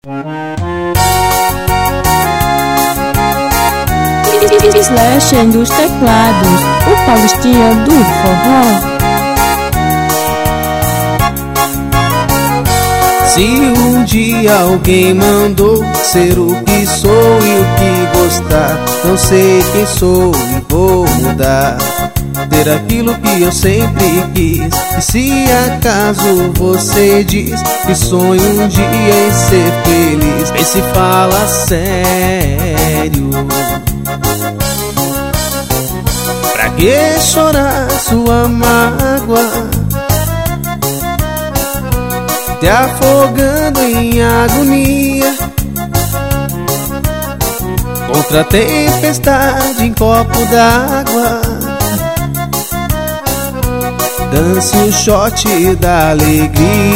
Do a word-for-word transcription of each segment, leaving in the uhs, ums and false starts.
Slash dos teclados, o Paulistinha do forró. Se um dia alguém mandou ser o que sou e o que gostar, não sei quem sou e vou mudar, ter aquilo que eu sempre quis. E se acaso você diz que sonha um dia em ser feliz, vê se fala sério. Pra que chorar sua mágoa, te afogando em agonia, contra a tempestade em copo d'água? Dance o shot da alegria.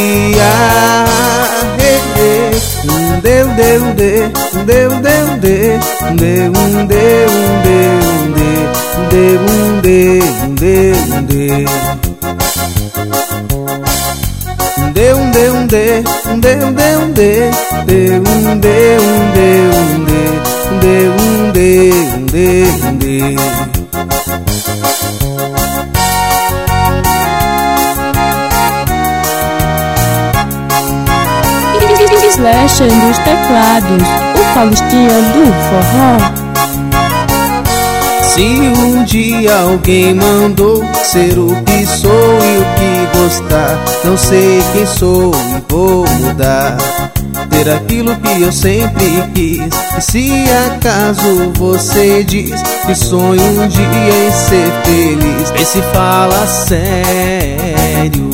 Um deu, deu, deu, deu, deu, deu, deu, um deu, um deu, um deu, um deu, um deu, um deu. Deu um deu um deu um deu um deu um deu um deu um deu um deu um deu um deu. Slash dos teclados, o Paulistinha do forró. Se um dia alguém mandou ser o que sou e o que gostar, não sei quem sou e vou mudar, ter aquilo que eu sempre quis. E se acaso você diz que sonha um dia em ser feliz, vê se fala sério.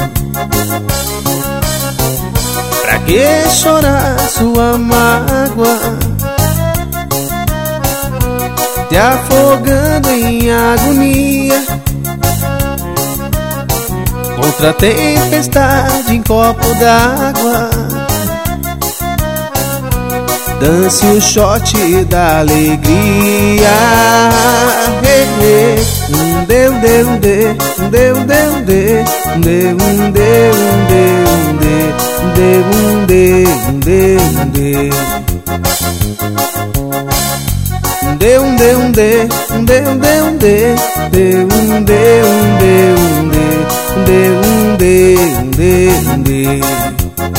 Pra que chorar sua mágoa, te afogando em agonia, contra a tempestade em copo d'água? Dance o shot da alegria. Um deu, deu, deu, deu, deu, deu, deu, um deu, um deu, um deu, um deu, um deu, um deu. Deu um deu um deu um deu um deu um deu um deu um deu um deu um deu um deu um deu.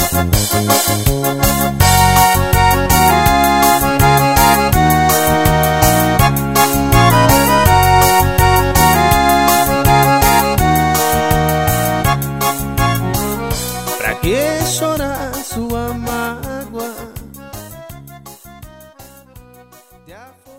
Pra que chorar sua mágoa?